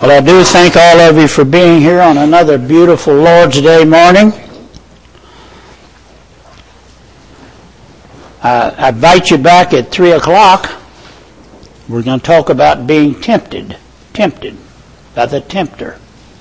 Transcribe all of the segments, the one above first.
Well, I do thank all of you for being here on another beautiful Lord's Day morning. I invite you back at 3 o'clock. We're going to talk about being tempted by the tempter.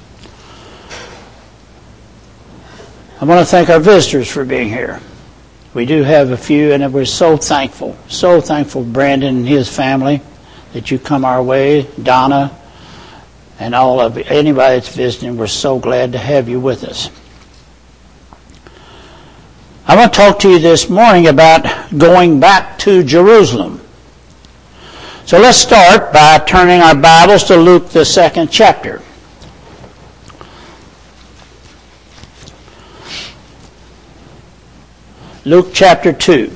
I want to thank our visitors for being here. We do have a few, and we're so thankful, Brandon and his family, that you come our way, Donna, and all of you, anybody that's visiting. We're so glad to have you with us. I want to talk to you this morning about going back to Jerusalem. So let's start by turning our Bibles to Luke, the 2nd chapter. Luke chapter 2.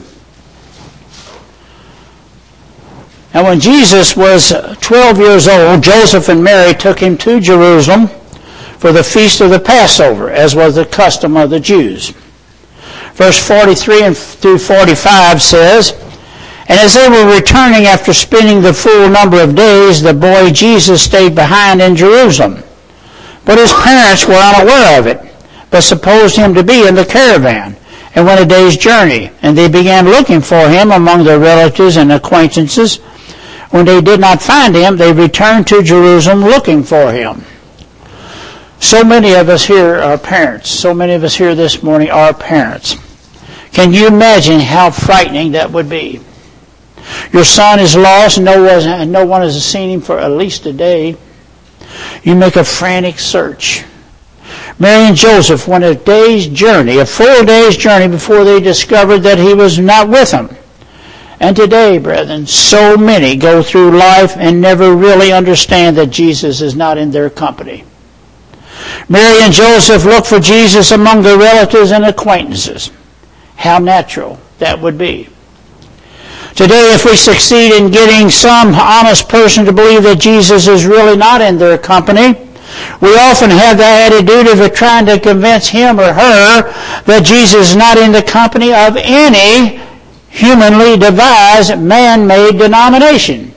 And when Jesus was 12 years old, Joseph and Mary took him to Jerusalem for the feast of the Passover, as was the custom of the Jews. Verse 43 through 45 says, "And as they were returning after spending the full number of days, the boy Jesus stayed behind in Jerusalem. But his parents were unaware of it, but supposed him to be in the caravan, and went a day's journey. And they began looking for him among their relatives and acquaintances. When they did not find him, they returned to Jerusalem looking for him." So many of us here are parents. So many of us here this morning are parents. Can you imagine how frightening that would be? Your son is lost. No one has seen him for at least a day. You make a frantic search. Mary and Joseph went a day's journey, a full day's journey, before they discovered that he was not with them. And today, brethren, so many go through life and never really understand that Jesus is not in their company. Mary and Joseph look for Jesus among their relatives and acquaintances. How natural that would be. Today, if we succeed in getting some honest person to believe that Jesus is really not in their company, we often have the attitude of trying to convince him or her that Jesus is not in the company of any humanly devised, man-made denomination.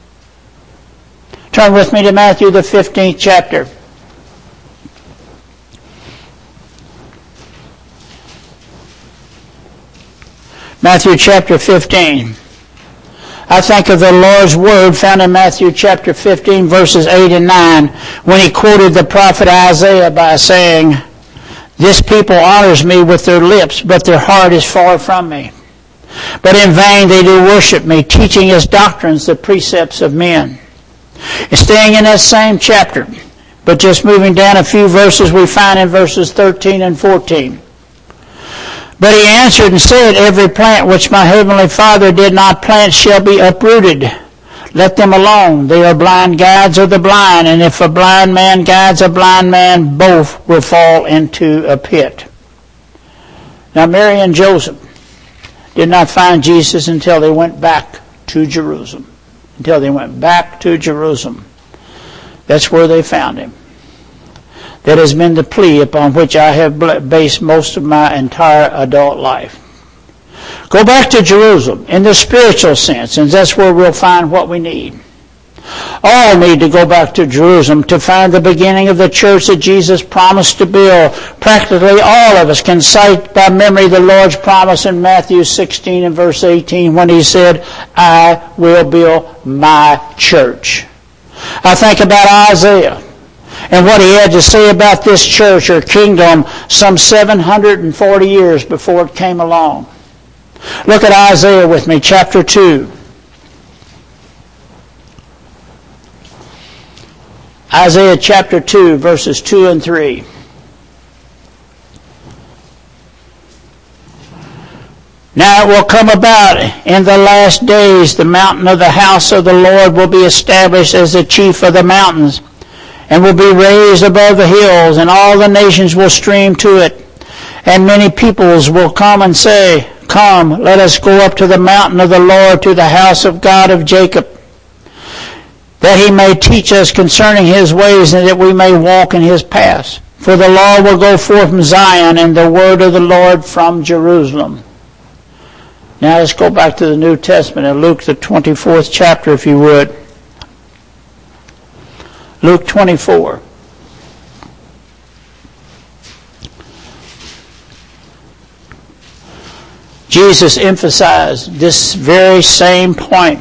Turn with me to Matthew, the 15th chapter. Matthew chapter 15. I think of the Lord's word found in Matthew chapter 15, verses 8 and 9, when he quoted the prophet Isaiah by saying, "This people honors me with their lips, but their heart is far from me. But in vain they do worship me, teaching as doctrines the precepts of men." And staying in that same chapter, but just moving down a few verses, we find in verses 13 and 14. "But he answered and said, Every plant which my heavenly Father did not plant shall be uprooted. Let them alone. They are blind guides of the blind, and if a blind man guides a blind man, both will fall into a pit." Now Mary and Joseph did not find Jesus until they went back to Jerusalem. That's where they found him. That has been the plea upon which I have based most of my entire adult life. Go back to Jerusalem in the spiritual sense, and that's where we'll find what we need. All need to go back to Jerusalem to find the beginning of the church that Jesus promised to build. Practically all of us can cite by memory the Lord's promise in Matthew 16 and verse 18 when he said, "I will build my church." I think about Isaiah and what he had to say about this church or kingdom some 740 years before it came along. Look at Isaiah with me, chapter 2. Isaiah chapter 2, verses 2 and 3. "Now it will come about in the last days, the mountain of the house of the Lord will be established as the chief of the mountains, and will be raised above the hills, and all the nations will stream to it. And many peoples will come and say, Come, let us go up to the mountain of the Lord, to the house of God of Jacob, that he may teach us concerning his ways, and that we may walk in his paths. For the law will go forth from Zion, and the word of the Lord from Jerusalem." Now let's go back to the New Testament in Luke, the 24th chapter, if you would. Luke 24. Jesus emphasized this very same point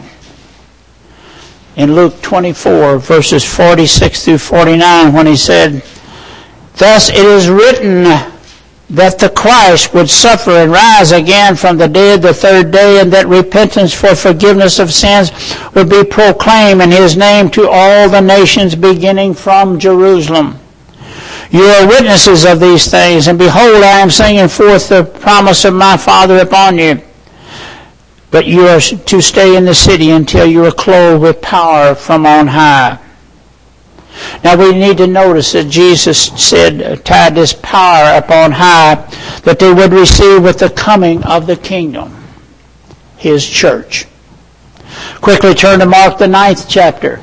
in Luke 24, verses 46 through 49, when he said, "Thus it is written that the Christ would suffer and rise again from the dead the third day, and that repentance for forgiveness of sins would be proclaimed in his name to all the nations, beginning from Jerusalem. You are witnesses of these things, and behold, I am sending forth the promise of my Father upon you. But you are to stay in the city until you are clothed with power from on high." Now we need to notice that Jesus said, tied this power up on high, that they would receive with the coming of the kingdom, his church. Quickly turn to Mark the 9th chapter.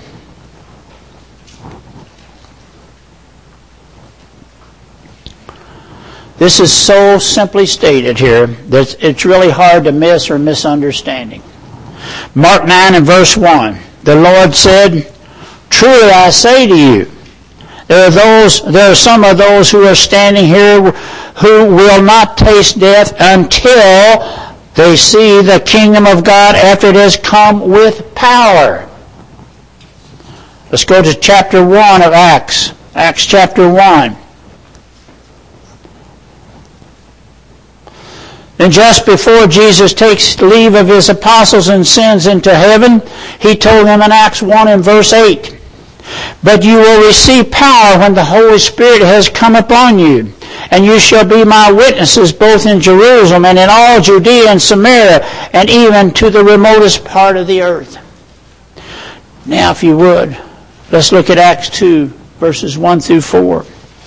This is so simply stated here that it's really hard to miss or misunderstanding. Mark 9 and verse 1. The Lord said, "Truly I say to you, there are some of those who are standing here who will not taste death until they see the kingdom of God after it has come with power." Let's go to chapter 1 of Acts. Acts chapter 1. And just before Jesus takes leave of his apostles and sends into heaven, he told them in Acts 1 and verse 8, "But you will receive power when the Holy Spirit has come upon you, and you shall be my witnesses both in Jerusalem and in all Judea and Samaria, and even to the remotest part of the earth." Now, if you would, let's look at Acts 2, verses 1 through 4.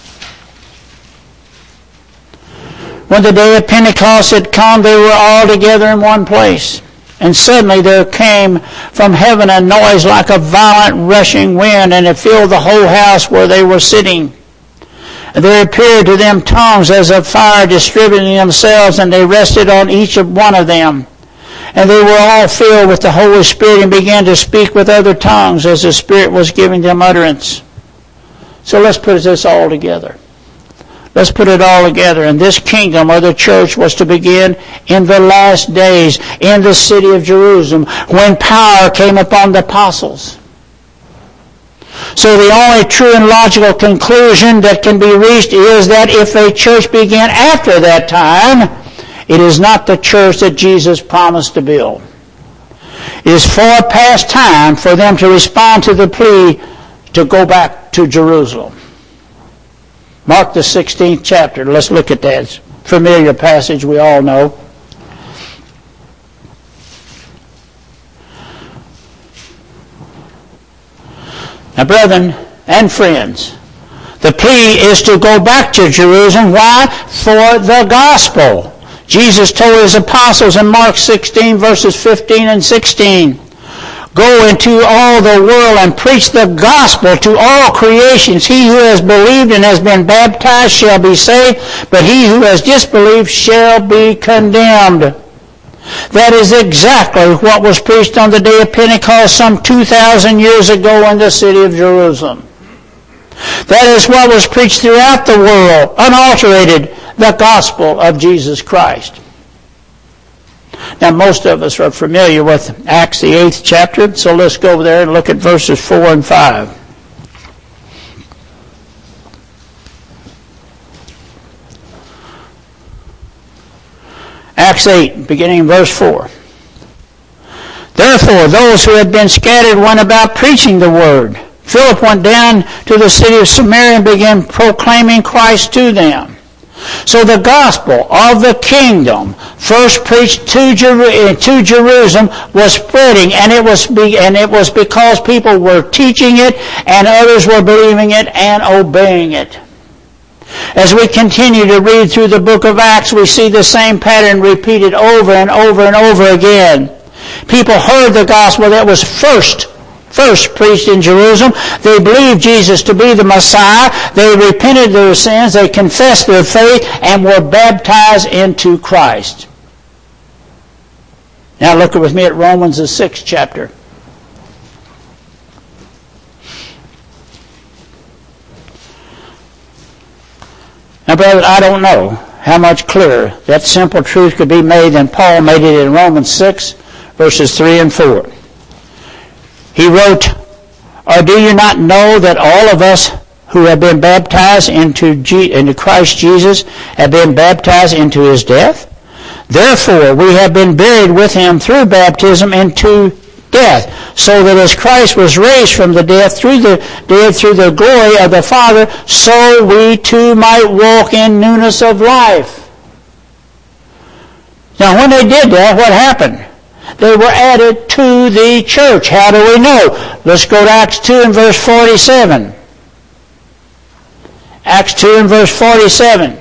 When the day of Pentecost had come, they were all together in one place. And suddenly there came from heaven a noise like a violent rushing wind, and it filled the whole house where they were sitting. And there appeared to them tongues as of fire distributing themselves, and they rested on each one of them. And they were all filled with the Holy Spirit and began to speak with other tongues as the Spirit was giving them utterance. So let's put this all together. Let's put it all together. And this kingdom or the church was to begin in the last days in the city of Jerusalem when power came upon the apostles. So the only true and logical conclusion that can be reached is that if a church began after that time, it is not the church that Jesus promised to build. It is far past time for them to respond to the plea to go back to Jerusalem. Mark the 16th chapter. Let's look at that. It's a familiar passage we all know. Now, brethren and friends, the plea is to go back to Jerusalem. Why? For the gospel. Jesus told his apostles in Mark 16, verses 15 and 16, "Go into all the world and preach the gospel to all creations. He who has believed and has been baptized shall be saved, but he who has disbelieved shall be condemned." That is exactly what was preached on the day of Pentecost some 2,000 years ago in the city of Jerusalem. That is what was preached throughout the world, unalterated, the gospel of Jesus Christ. Now, most of us are familiar with Acts, the 8th chapter, so let's go over there and look at verses 4 and 5. Acts 8, beginning in verse 4. "Therefore, those who had been scattered went about preaching the word. Philip went down to the city of Samaria and began proclaiming Christ to them." So the gospel of the kingdom, first preached to Jerusalem, was spreading, and it was because people were teaching it, and others were believing it and obeying it. As we continue to read through the book of Acts, we see the same pattern repeated over and over and over again. People heard the gospel that was first preached in Jerusalem. They believed Jesus to be the Messiah. They repented of their sins. They confessed their faith and were baptized into Christ. Now look with me at Romans the 6th chapter. Now, brother, I don't know how much clearer that simple truth could be made than Paul made it in Romans 6, verses 3 and 4. He wrote, "Or do you not know that all of us who have been baptized into Christ Jesus have been baptized into his death? Therefore, we have been buried with him through baptism into death, so that as Christ was raised from the dead through the glory of the Father, so we too might walk in newness of life." Now, when they did that, what happened? They were added to the church. How do we know? Let's go to Acts 2 and verse 47. Acts 2 and verse 47.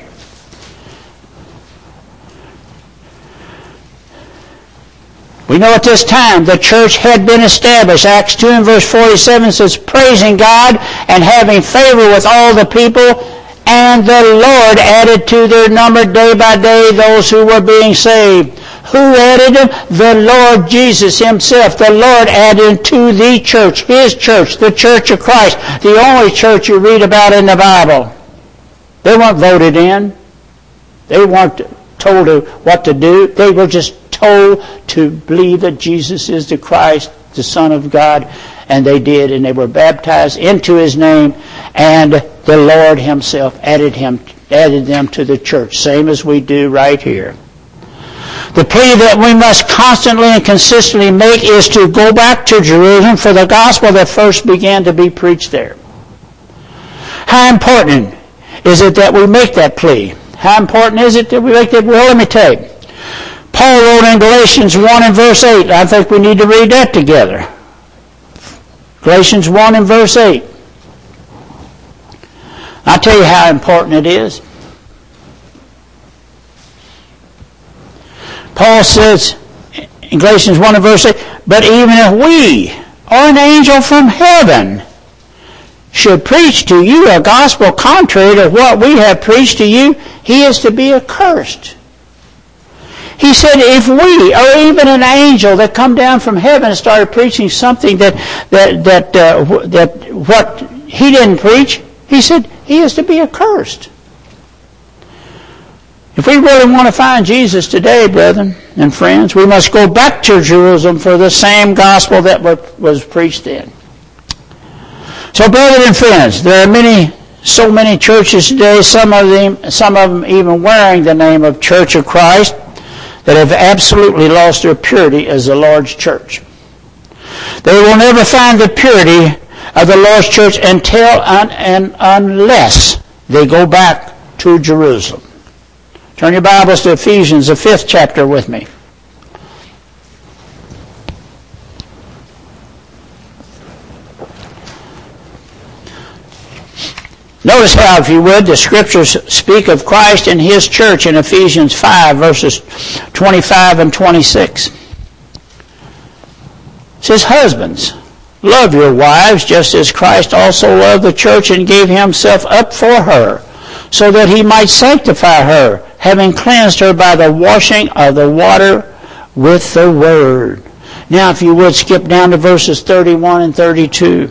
We know at this time the church had been established. Acts 2 and verse 47 says, "Praising God and having favor with all the people, and the Lord added to their number day by day those who were being saved." Who added them? The Lord Jesus himself. The Lord added to the church, his church, the church of Christ, the only church you read about in the Bible. They weren't voted in. They weren't told what to do. They were just told to believe that Jesus is the Christ, the Son of God, and they did, and they were baptized into his name, and the Lord himself added them to the church, same as we do right here. The plea that we must constantly and consistently make is to go back to Jerusalem for the gospel that first began to be preached there. How important is it that we make that plea? How important is it that we make that? Well, let me tell you. Paul wrote in Galatians 1 and verse 8. I think we need to read that together. Galatians 1 and verse 8. I'll tell you how important it is. Paul says in Galatians 1 and verse 8, "But even if we or an angel from heaven should preach to you a gospel contrary to what we have preached to you, he is to be accursed." He said, if we, or even an angel that come down from heaven and started preaching something that what he didn't preach, he said, he is to be accursed. If we really want to find Jesus today, brethren and friends, we must go back to Jerusalem for the same gospel that was preached then. So, brethren and friends, there are so many churches today, some of them even wearing the name of Church of Christ, that have absolutely lost their purity as the Lord's church. They will never find the purity of the Lord's church unless they go back to Jerusalem. Turn your Bibles to Ephesians, the 5th chapter with me. Notice how, if you would, the Scriptures speak of Christ and his church in Ephesians 5, verses 25 and 26. It says, "Husbands, love your wives just as Christ also loved the church and gave himself up for her, so that he might sanctify her, having cleansed her by the washing of the water with the word." Now, if you would, skip down to verses 31 and 32.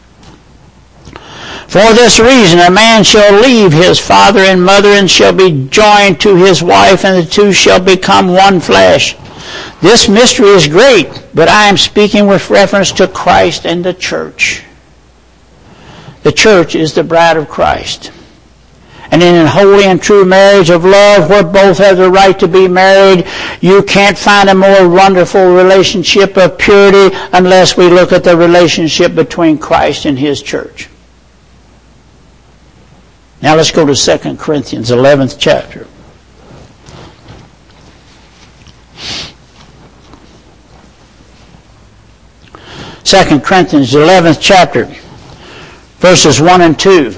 "For this reason a man shall leave his father and mother and shall be joined to his wife, and the two shall become one flesh. This mystery is great, but I am speaking with reference to Christ and the church." The church is the bride of Christ. And in a holy and true marriage of love, where both have the right to be married, you can't find a more wonderful relationship of purity unless we look at the relationship between Christ and his church. Now let's go to 2 Corinthians, 11th chapter. Second Corinthians, 11th chapter, verses 1 and 2.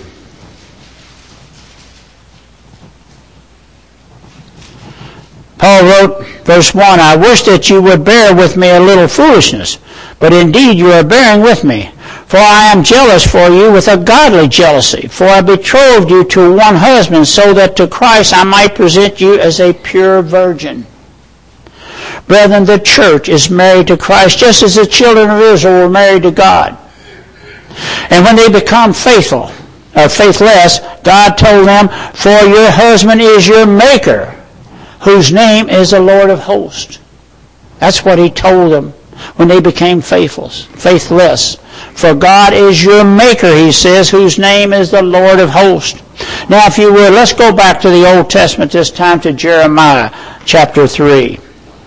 Paul wrote, verse 1, "I wish that you would bear with me a little foolishness, but indeed you are bearing with me. For I am jealous for you with a godly jealousy. For I betrothed you to one husband, so that to Christ I might present you as a pure virgin." Brethren, the church is married to Christ, just as the children of Israel were married to God. And when they become faithful faithless, God told them, "For your husband is your maker, whose name is the Lord of hosts." That's what he told them when they became faithless. "For God is your maker," he says, "whose name is the Lord of hosts." Now, if you will, let's go back to the Old Testament this time, to Jeremiah chapter 3.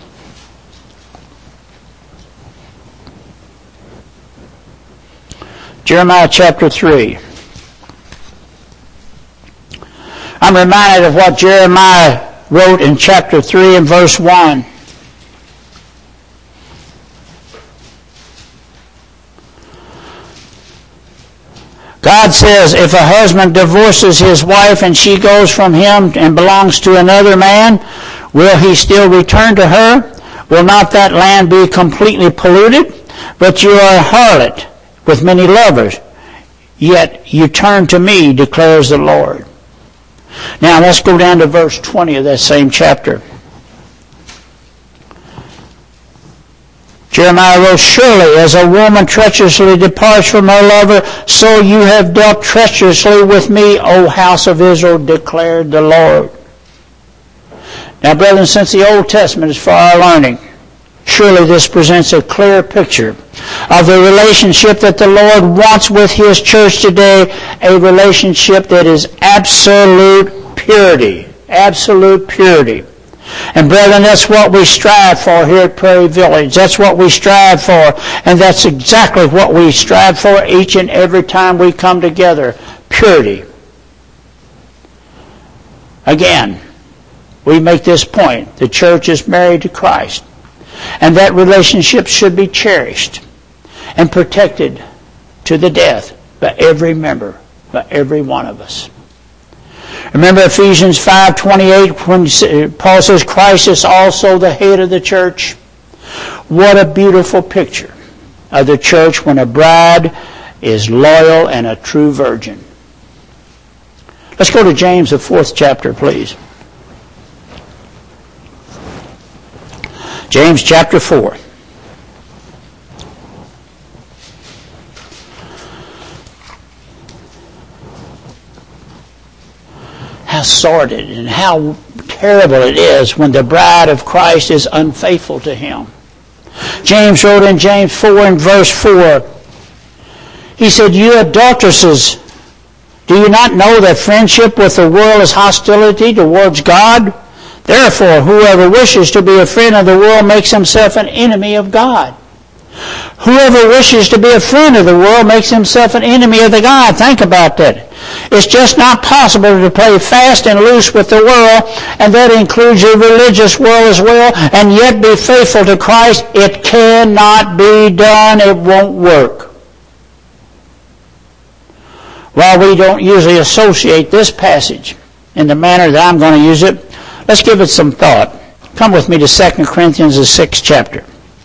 Jeremiah chapter 3. I'm reminded of what Jeremiah wrote in chapter 3 and verse 1. God says, "If a husband divorces his wife and she goes from him and belongs to another man, will he still return to her? Will not that land be completely polluted? But you are a harlot with many lovers, yet you turn to me, declares the Lord." Now let's go down to verse 20 of that same chapter. Jeremiah wrote, "Surely as a woman treacherously departs from her lover, so you have dealt treacherously with me, O house of Israel, declared the Lord." Now, brethren, since the Old Testament is for our learning, surely this presents a clear picture of the relationship that the Lord wants with His church today, a relationship that is absolute purity. Absolute purity. And brethren, that's what we strive for here at Prairie Village. That's what we strive for. And that's exactly what we strive for each and every time we come together. Purity. Again, we make this point. The church is married to Christ. And that relationship should be cherished and protected to the death by every member, by every one of us. Remember Ephesians 5:28 when Paul says Christ is also the head of the church. What a beautiful picture of the church when a bride is loyal and a true virgin. Let's go to James, the 4th chapter, please. James chapter 4. How sordid and how terrible it is when the bride of Christ is unfaithful to Him. James wrote in James 4 and verse 4, he said, "You adulteresses, do you not know that friendship with the world is hostility towards God? Therefore, whoever wishes to be a friend of the world makes himself an enemy of God." Whoever wishes to be a friend of the world makes himself an enemy of the God. Think about that. It's just not possible to play fast and loose with the world, and that includes the religious world as well, and yet be faithful to Christ. It cannot be done. It won't work. While we don't usually associate this passage in the manner that I'm going to use it, let's give it some thought. Come with me to 2 Corinthians, the 6th chapter.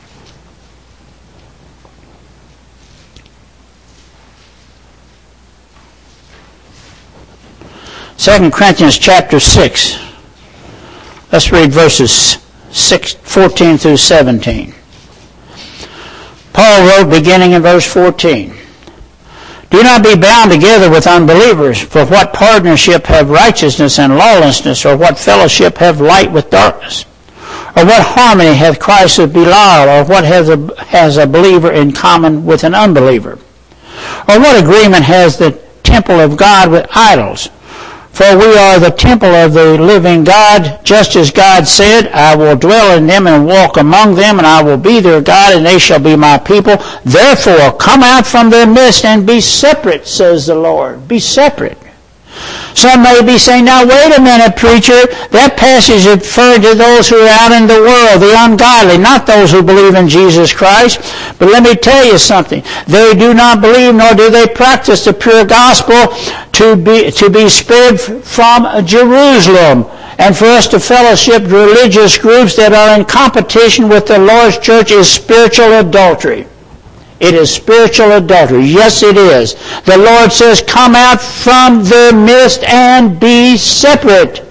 2 Corinthians chapter 6. Let's read verses 14 through 17. Paul wrote, beginning in verse 14, "Do not be bound together with unbelievers, for what partnership have righteousness and lawlessness, or what fellowship have light with darkness? Or what harmony hath Christ with Belial, or what has a believer in common with an unbeliever? Or what agreement has the temple of God with idols? For we are the temple of the living God, just as God said, I will dwell in them and walk among them, and I will be their God, and they shall be my people. Therefore, come out from their midst and be separate, says the Lord." Be separate. Some may be saying, "Now wait a minute, preacher. That passage is referring to those who are out in the world, the ungodly, not those who believe in Jesus Christ." But let me tell you something. They do not believe, nor do they practice the pure gospel to be spared from Jerusalem, and for us to fellowship religious groups that are in competition with the Lord's church is spiritual adultery. It is spiritual adultery. Yes, it is. The Lord says, come out from their midst and be separate.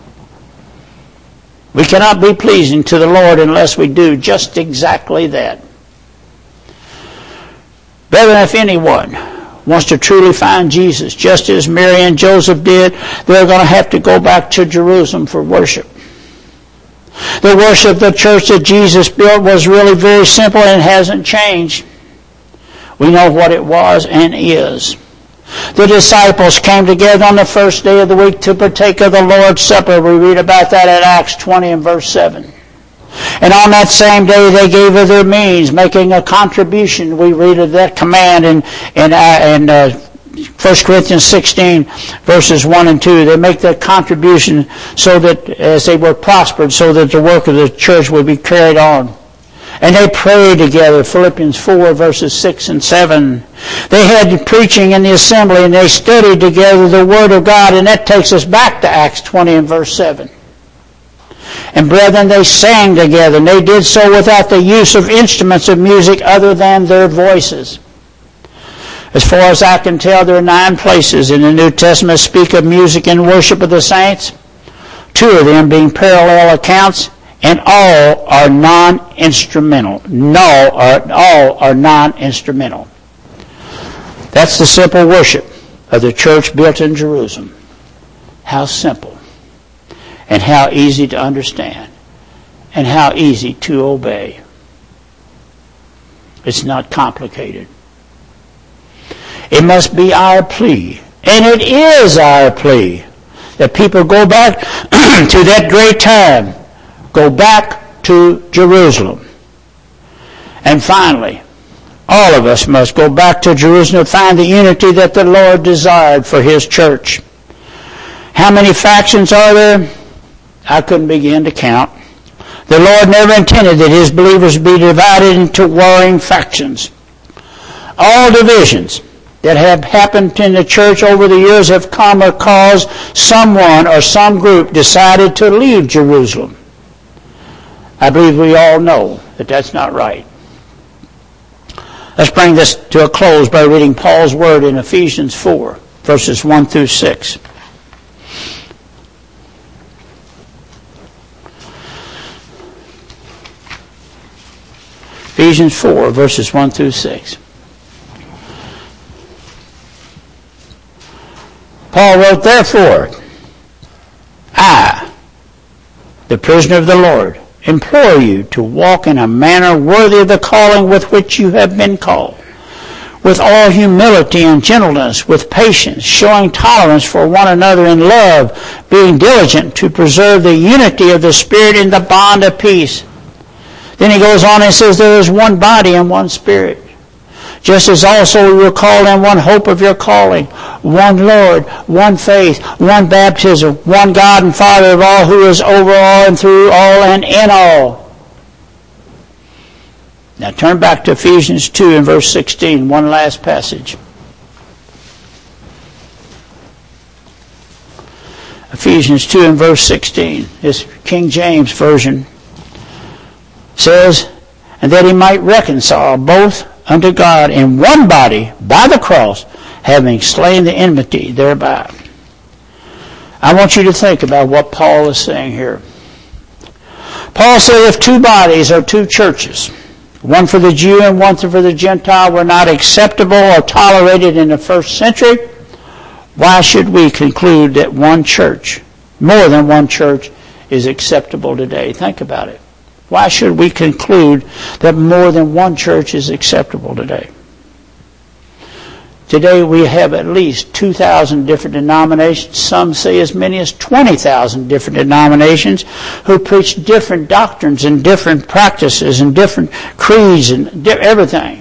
We cannot be pleasing to the Lord unless we do just exactly that. Brethren, if anyone wants to truly find Jesus, just as Mary and Joseph did, they're going to have to go back to Jerusalem for worship. The worship, the church that Jesus built was really very simple and hasn't changed. We know what it was and is. The disciples came together on the first day of the week to partake of the Lord's Supper. We read about that in Acts 20 and verse 7. And on that same day they gave of their means, making a contribution. We read of that command in 1 Corinthians 16, verses 1 and 2. They make that contribution so that as they were prospered, so that the work of the church would be carried on. And they prayed together, Philippians 4, verses 6 and 7. They had preaching in the assembly, and they studied together the Word of God, and that takes us back to Acts 20 and verse 7. And brethren, they sang together, and they did so without the use of instruments of music other than their voices. As far as I can tell, there are 9 places in the New Testament speak of music and worship of the saints, 2 of them being parallel accounts, and all are non-instrumental. All are non-instrumental. That's the simple worship of the church built in Jerusalem. How simple, and how easy to understand, and how easy to obey. It's not complicated. It must be our plea, and it is our plea, that people go back to that great time. Go back to Jerusalem. And finally, all of us must go back to Jerusalem to find the unity that the Lord desired for His church. How many factions are there? I couldn't begin to count. The Lord never intended that His believers be divided into warring factions. All divisions that have happened in the church over the years have come or caused someone or some group decided to leave Jerusalem. I believe we all know that that's not right. Let's bring this to a close by reading Paul's word in Ephesians 4, verses 1 through 6. Ephesians 4, verses 1 through 6. Paul wrote, "Therefore, I, the prisoner of the Lord, implore you to walk in a manner worthy of the calling with which you have been called, with all humility and gentleness, with patience, showing tolerance for one another in love, being diligent to preserve the unity of the Spirit in the bond of peace." Then he goes on and says, "There is one body and one Spirit, just as also we were called in one hope of your calling, one Lord, one faith, one baptism, one God and Father of all, who is over all and through all and in all." Now turn back to Ephesians 2 and verse 16, one last passage. Ephesians 2 and verse 16, this King James Version says, "And that He might reconcile both unto God in one body by the cross, having slain the enmity thereby." I want you to think about what Paul is saying here. Paul said if 2 bodies or 2 churches, one for the Jew and one for the Gentile, were not acceptable or tolerated in the first century, why should we conclude that one church, more than one church, is acceptable today? Think about it. Why should we conclude that more than one church is acceptable today? Today we have at least 2,000 different denominations. Some say as many as 20,000 different denominations who preach different doctrines and different practices and different creeds and everything.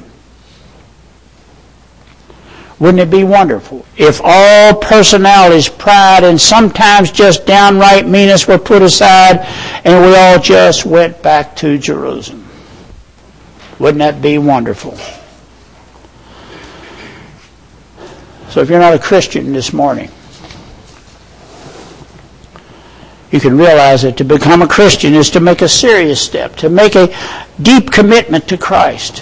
Wouldn't it be wonderful if all personalities, pride, and sometimes just downright meanness were put aside and we all just went back to Jerusalem? Wouldn't that be wonderful? So if you're not a Christian this morning, you can realize that to become a Christian is to make a serious step, to make a deep commitment to Christ.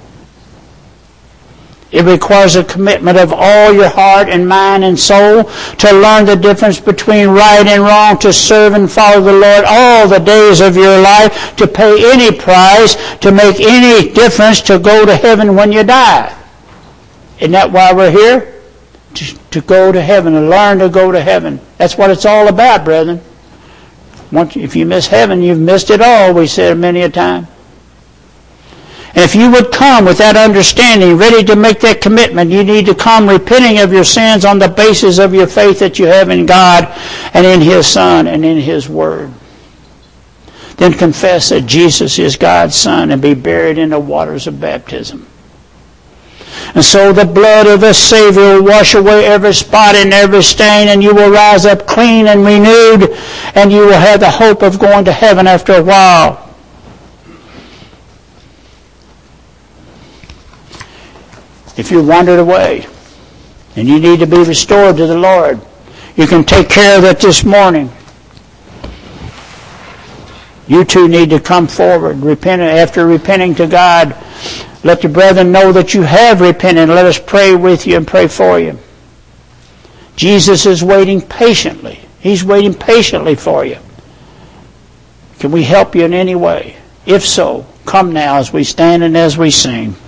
It requires a commitment of all your heart and mind and soul to learn the difference between right and wrong, to serve and follow the Lord all the days of your life, to pay any price, to make any difference, to go to heaven when you die. Isn't that why we're here? To go to heaven, to learn to go to heaven. That's what it's all about, brethren. If you miss heaven, you've missed it all, we said many a time. And if you would come with that understanding, ready to make that commitment, you need to come repenting of your sins on the basis of your faith that you have in God and in His Son and in His Word. Then confess that Jesus is God's Son and be buried in the waters of baptism. And so the blood of the Savior will wash away every spot and every stain, and you will rise up clean and renewed, and you will have the hope of going to heaven after a while. If you wandered away and you need to be restored to the Lord, you can take care of it this morning. You too need to come forward, repent. After repenting to God, let your brethren know that you have repented. Let us pray with you and pray for you. Jesus is waiting patiently. He's waiting patiently for you. Can we help you in any way? If so, come now as we stand and as we sing.